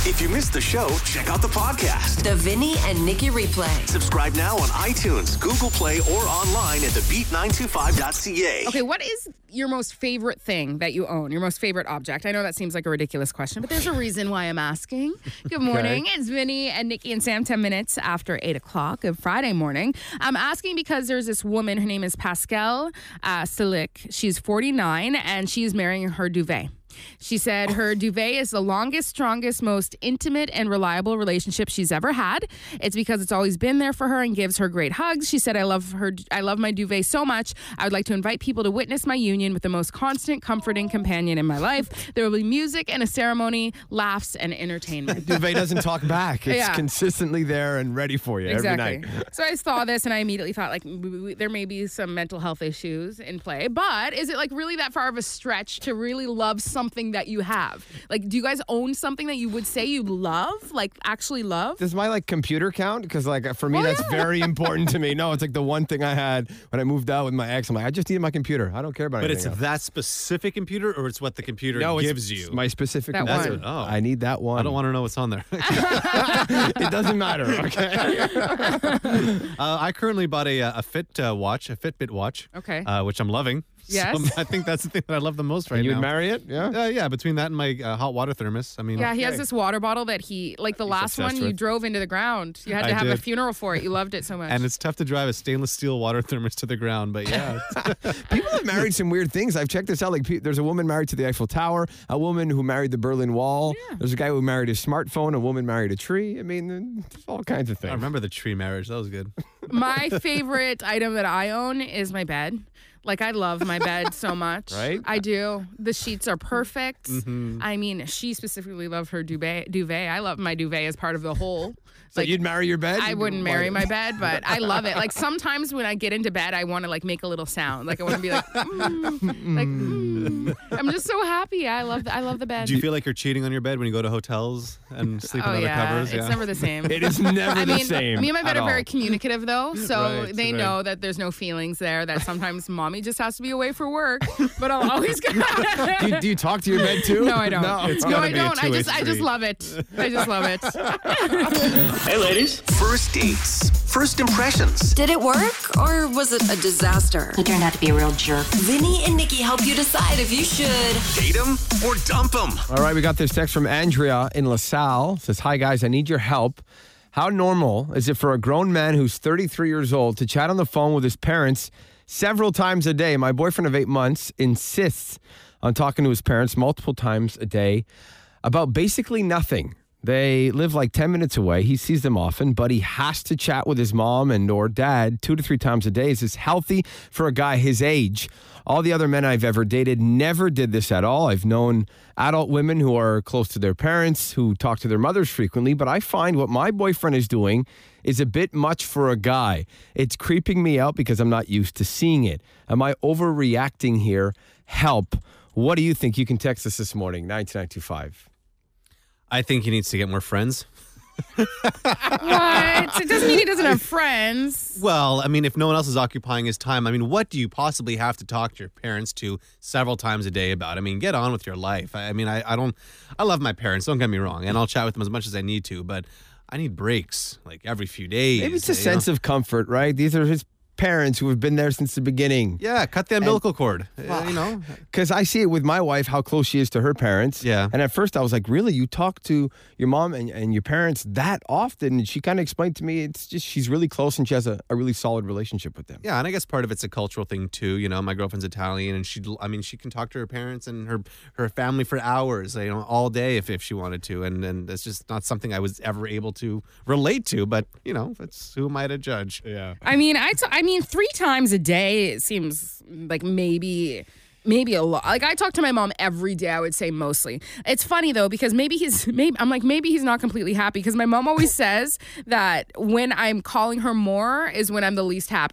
If you missed the show, check out the podcast. The Vinny and Nikki Replay. Subscribe now on iTunes, Google Play, or online at thebeat925.ca. Okay, what is your most favorite thing that you own? Your most favorite object? I know that seems like a ridiculous question, but there's a reason why I'm asking. Good morning. It's Vinny and Nikki and Sam, 10 minutes after 8 o'clock of Friday morning. I'm asking because there's this woman, her name is Pascal Silic. She's 49, and she's marrying her duvet. She said her duvet is the longest, strongest, most intimate and reliable relationship she's ever had. It's because it's always been there for her and gives her great hugs. She said, I love my duvet so much. I would like to invite people to witness my union with the most constant, comforting companion in my life. There will be music and a ceremony, laughs and entertainment. Duvet doesn't talk back. It's consistently there and ready for you every night. So I saw this and I immediately thought, like, there may be some mental health issues in play. But is it like really that far of a stretch to really love something that you have? Like, do you guys own something that you would say you love, like actually love? Does my computer count? Because for me, that's very important to me. No, it's like the one thing I had when I moved out with my ex. I'm like, I just need my computer. I don't care about anything else. But it's that specific computer, or it's what the computer gives you? It's my specific that computer. one. I need that one. I don't want to know what's on there. It doesn't matter. Okay. I currently bought a Fitbit watch. Okay. Which I'm loving. Yes. So I think that's the thing that I love the most right now. You would marry it? Yeah. Yeah, between that and my hot water thermos. I mean, yeah, he has this water bottle that the last one you drove into the ground. You had to have a funeral for it. You loved it so much. And it's tough to drive a stainless steel water thermos to the ground, but yeah. People have married some weird things. I've checked this out. Like, there's a woman married to the Eiffel Tower, a woman who married the Berlin Wall. Yeah. There's a guy who married his smartphone, a woman married a tree. I mean, there's all kinds of things. I remember the tree marriage. That was good. My favorite item that I own is my bed. Like, I love my bed so much. Right? I do. The sheets are perfect. Mm-hmm. I mean, she specifically loved her duvet. I love my duvet as part of the whole. So you'd marry your bed? I wouldn't marry my bed, but I love it. Like, sometimes when I get into bed, I want to make a little sound. Like, I want to be like, I'm just so happy. I love the bed. Do you feel like you're cheating on your bed when you go to hotels and sleep on other covers? It's never the same. It is never the same. Me and my bed are very communicative, though, so Right, they know that there's no feelings there, that sometimes mommy just has to be away for work, but I'll always go. Do you talk to your bed, too? No, I don't. No, I don't. I just love it. I just love it. Hey, ladies. First dates. First impressions. Did it work or was it a disaster? He turned out to be a real jerk. Vinny and Nikki help you decide if you should Date him or dump him. All right, we got this text from Andrea in LaSalle. It says, hi, guys, I need your help. How normal is it for a grown man who's 33 years old to chat on the phone with his parents several times a day? My boyfriend of 8 months insists on talking to his parents multiple times a day about basically nothing. They live like 10 minutes away. He sees them often, but he has to chat with his mom and or dad 2 to 3 times a day. Is this healthy for a guy his age? All the other men I've ever dated never did this at all. I've known adult women who are close to their parents, who talk to their mothers frequently, but I find what my boyfriend is doing is a bit much for a guy. It's creeping me out because I'm not used to seeing it. Am I overreacting here? Help. What do you think? You can text us this morning, 92925. I think he needs to get more friends. What? It doesn't mean he doesn't have friends. Well, I mean, if no one else is occupying his time, I mean, what do you possibly have to talk to your parents to several times a day about? I mean, get on with your life. I love my parents, don't get me wrong, and I'll chat with them as much as I need to, but I need breaks, like every few days. Maybe it's a sense of comfort, right? These are his parents who have been there since the beginning. Yeah, cut the umbilical cord, you know. Because I see it with my wife, how close she is to her parents. Yeah. And at first I was like, really? You talk to your mom and your parents that often? And she kind of explained to me, it's just she's really close and she has a really solid relationship with them. Yeah, and I guess part of it's a cultural thing too. You know, my girlfriend's Italian, and she can talk to her parents and her family for hours, you know, all day if she wanted to, and that's just not something I was ever able to relate to. But you know, it's who am I to judge? Yeah. I mean, 3 times a day, it seems like maybe a lot. Like, I talk to my mom every day, I would say mostly. It's funny though, because maybe he's not completely happy, because my mom always says that when I'm calling her more is when I'm the least happy.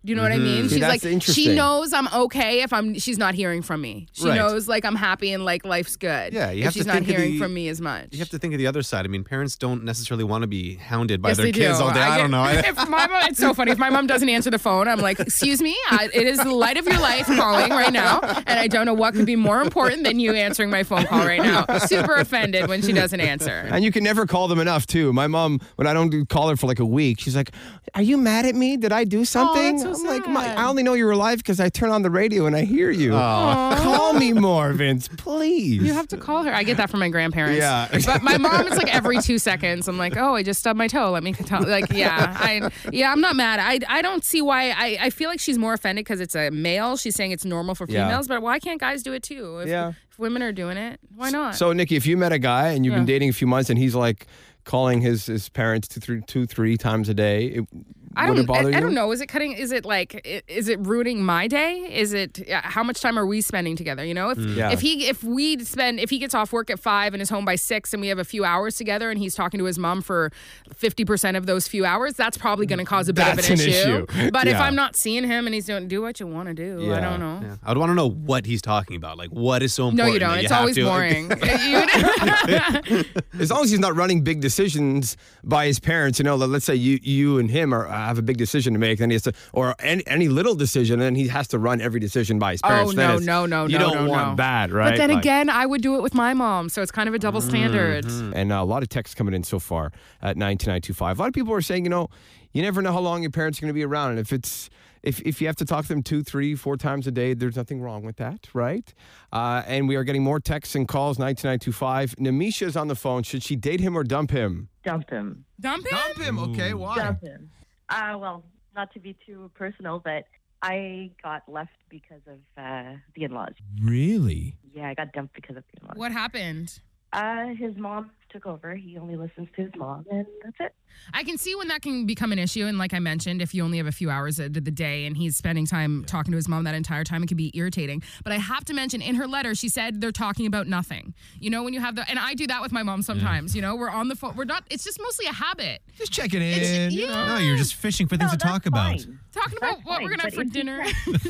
Do you know what I mean? See, She's that's like, interesting. she knows I'm okay if she's not hearing from me. She Right. knows like I'm happy and like life's good. Yeah, you if have to she's not think of hearing the- from me as much. You have to think of the other side. I mean, parents don't necessarily want to be hounded by Yes, their they kids do. all day. I don't know. If my mom, it's so funny. If my mom doesn't answer the phone, I'm like, excuse me, it is the light of your life calling right now, and I don't know what could be more important than you answering my phone call right now. Super offended when she doesn't answer. And you can never call them enough, too. My mom, when I don't call her for like a week, she's like, are you mad at me? Did I do something? that's so I'm like, sad. I only know you're alive because I turn on the radio and I hear you. Call me more, Vince, please. You have to call her. I get that from my grandparents. Yeah. But my mom, it's like every 2 seconds. I'm like, oh, I just stubbed my toe. Let me tell. Like, I'm not mad. I don't see why. I feel like she's more offended because it's a male. She's saying it's normal for Yeah. females, but why can't guys do it too? If women are doing it, why not? So, Nikki, if you met a guy and you've been dating a few months and he's like calling his parents three times a day, would it bother you? I don't know. Is it cutting? Is it like? Is it ruining my day? Is it? How much time are we spending together? You know, if he gets off work at 5 and is home by 6, and we have a few hours together, and he's talking to his mom for 50% of those few hours, that's probably going to cause a bit That's of an an issue. issue. But if Yeah. I'm not seeing him and he's doing, do what you want to do. I Yeah. don't know. Yeah. I would want to know what he's talking about. Like, what is so No, important? you don't. that It's have always to- boring. As long as he's not running big decisions by his parents, let's say you and him have a big decision to make, then he has to, or any little decision, and he has to run every decision by his parents. Oh, Then no. You don't want that, right? But then Like- again, I would do it with my mom, so it's kind of a double standard. And a lot of texts coming in so far at 92925. A lot of people are saying, you never know how long your parents are going to be around. And if you have to talk to them 2, 3, 4 times a day, there's nothing wrong with that, right? And we are getting more texts and calls, 92925. Namisha's on the phone. Should she date him or dump him? Dump him. Dump him? Dump him, okay. Why? Dump him. Well, not to be too personal, but I got left because of the in-laws. Really? Yeah, I got dumped because of the in-laws. What happened? His mom took over. He only listens to his mom, and that's it. I can see when that can become an issue. And like I mentioned, if you only have a few hours of the day and he's spending time talking to his mom that entire time, it can be irritating. But I have to mention, in her letter, she said they're talking about nothing. When you have and I do that with my mom sometimes, we're on the phone. We're not, it's just mostly a habit. Just checking in. It's- No, you're just fishing for things to that's talk about. fine. Talking about That's what we're fine, going to have but for if he dinner.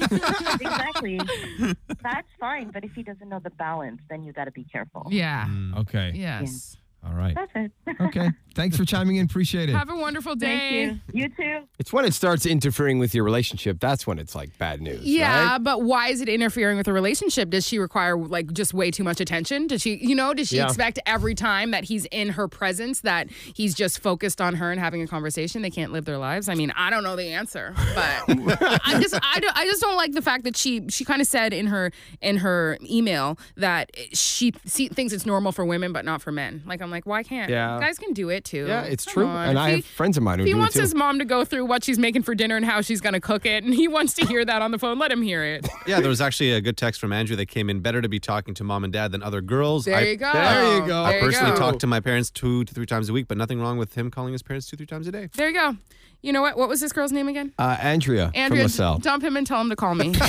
Exactly. That's fine, but if he doesn't know the balance, then you got to be careful. Yeah. Okay. Yes. All right. That's it. Okay. Thanks for chiming in. Appreciate it. Have a wonderful day. Thank you. You too. It's when it starts interfering with your relationship. That's when it's like bad news. Yeah, right? but why is it interfering with a relationship? Does she require like just way too much attention? Does she Yeah. expect every time that he's in her presence that he's just focused on her and having a conversation? They can't live their lives. I mean, I don't know the answer, but I just don't like the fact that she kind of said in her email that she thinks it's normal for women but not for men. Like I'm like, why can't guys can do it too? Yeah, it's Come true. on. And If I have friends of mine who If he do it wants too. his mom to go through what she's making for dinner and how she's going to cook it, and he wants to hear that on the phone, let him hear it. Yeah, there was actually a good text from Andrew that came in. Better to be talking to mom and dad than other girls. There you go. There you go. I There you personally go. talk to my parents 2 to 3 times a week, but nothing wrong with him calling his parents 2, 3 times a day. There you go. You know what? What was this girl's name again? Andrea from Andrea, LaSalle. dump him and tell him to call me.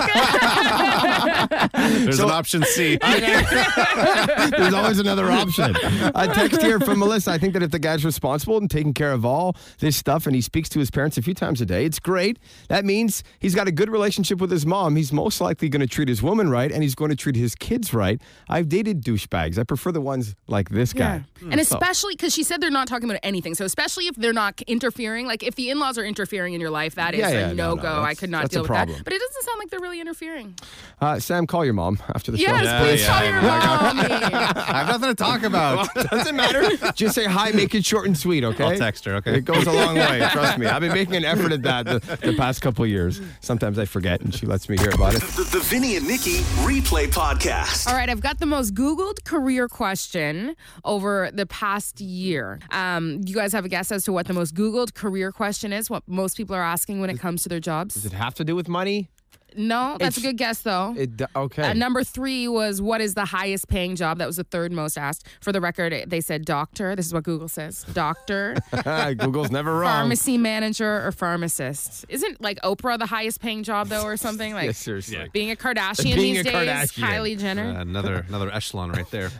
There's an option C. There's always another option. A text here from Melissa. I think that if the guy's responsible and taking care of all this stuff and he speaks to his parents a few times a day, it's great. That means he's got a good relationship with his mom. He's most likely going to treat his woman right and he's going to treat his kids right. I've dated douchebags. I prefer the ones like this guy. And especially because she said they're not talking about anything. So especially if they're not interfering, like if the in-laws are interfering in your life, that is a no-go. I could not that's deal a with problem. that. But it doesn't sound like they're really interfering. Sam, call your mom after the show. Yes, Yeah, please yeah, tell your yeah. mom. I have nothing to talk about. Doesn't matter. Just say hi, make it short and sweet, okay? I'll text her, okay? It goes a long way, trust me. I've been making an effort at that the past couple of years. Sometimes I forget, and she lets me hear about it. The Vinny and Nikki Replay Podcast. All right, I've got the most Googled career question over the past year. You guys have a guess as to what the most Googled career question is? What most people are asking when it comes to their jobs? Does it have to do with money? No, that's a It's- good guess, though. Okay. Number 3 was what is the highest paying job? That was the third most asked. For the record, they said doctor. This is what Google says. Doctor, Google's never wrong. pharmacy manager, or pharmacist. Isn't like Oprah the highest paying job, though, or something? Like Yeah, seriously. being a Kardashian Being these a days? Kardashian. Kylie Jenner. Another echelon right there.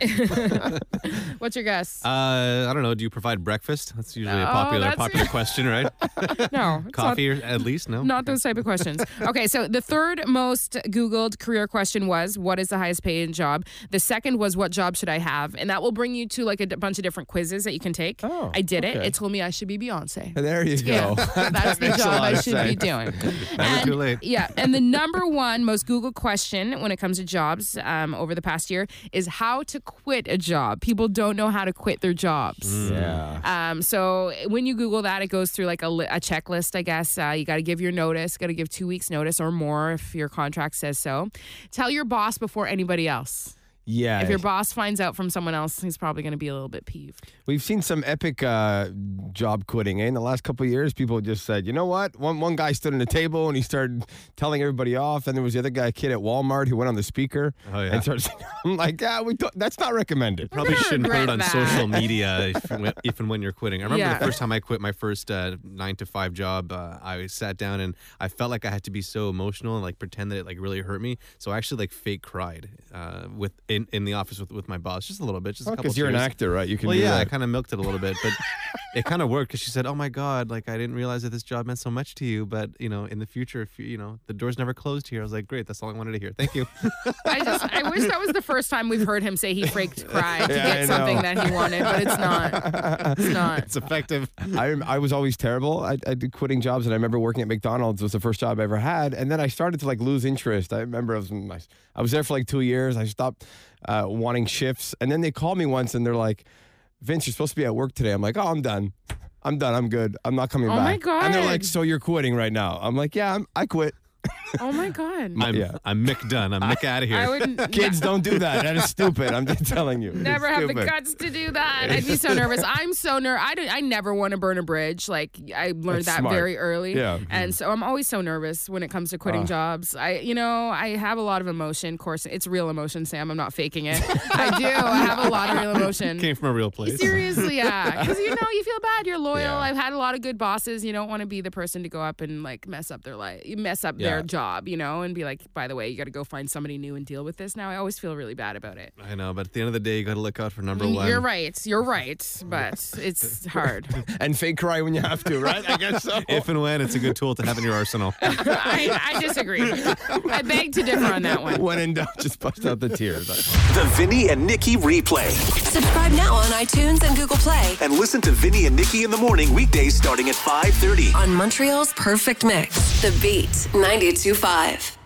What's your guess? I don't know. Do you provide breakfast? That's usually a No, popular that's- question, right? No. it's Coffee, at least? No. Not those type of questions. Okay, so the third most Googled career question was, what is the highest paying job? The second was, what job should I have? And that will bring you to like a bunch of different quizzes that you can take. Oh, I did it. okay. It told me I should be Beyonce. There you Yeah, go. that's the makes a job lot I of should be sense. doing. Never too late. Yeah, and the number one most Googled question when it comes to jobs over the past year is how to quit a job. People don't know how to quit their jobs. Yeah. So when you Google that, it goes through like a checklist, I guess. You got to give your notice, got to give 2 weeks notice or more if your contract says so. Tell your boss before anybody else. Yeah. If your boss finds out from someone else, he's probably going to be a little bit peeved. We've seen some epic job quitting. In the last couple of years, people just said, you know what? One guy stood on the table and he started telling everybody off. And there was the other guy, a kid at Walmart, who went on the speaker Oh, yeah. and started saying, I'm like, yeah, that's not recommended. Probably gonna shouldn't put it regret on that. social media if and when you're quitting. I remember Yeah. the first time I quit my first 9 to 5 job, I sat down and I felt like I had to be so emotional and like pretend that it like really hurt me. So I actually like fake cried in the office with my boss, just a little bit, just a couple Because you're an tears. actor, right? You can Well, do yeah, I that. kind of milked it a little bit, but it kind of worked because she said, "Oh my God, like I didn't realize that this job meant so much to you, but in the future, if the door's never closed here." I was like, "Great, that's all I wanted to hear. Thank you." I wish that was the first time we've heard him say he faked cried to Yeah, I get something know. that he wanted, but it's not. It's not. It's effective. I was always terrible. I did quitting jobs, and I remember working at McDonald's was the first job I ever had, and then I started to like lose interest. I remember I was there for like 2 years. I stopped wanting shifts, and then they called me once, and they're like, "Vince, you're supposed to be at work today." I'm like, "Oh, I'm done. I'm done. I'm good. I'm not coming Oh back." my God. And they're like, "So you're quitting right now?" I'm like, "Yeah, I quit." Oh my God. I'm Mick done. I'm Mick out of here. I would Kids, don't do that. That is stupid. I'm just telling you. never It's have the stupid. guts to do that. I'd be so nervous. I'm so nervous. I never want to burn a bridge. Like I learned That's that smart. very early. Yeah. And so I'm always so nervous when it comes to quitting jobs. I have a lot of emotion. Of course, it's real emotion, Sam. I'm not faking it. I do. I have a lot of real emotion. Came from a real place. Seriously, yeah. Because you feel bad. You're loyal. Yeah. I've had a lot of good bosses. You don't want to be the person to go up and like mess up their life, mess up their Yeah. job, and be like, by the way, you got to go find somebody new and deal with this now. I always feel really bad about it. I know, but at the end of the day, you got to look out for number one. You're right. You're right. But it's hard. And fake cry when you have to, right? I guess so. If and when it's a good tool to have in your arsenal. I disagree. I beg to differ on that one. When in doubt, just bust out the tears. The Vinny and Nikki Replay. Subscribe now on iTunes and Google Play And listen to Vinny and Nikki in the morning weekdays starting at 5:30. on Montreal's Perfect Mix. The Beat 92.5.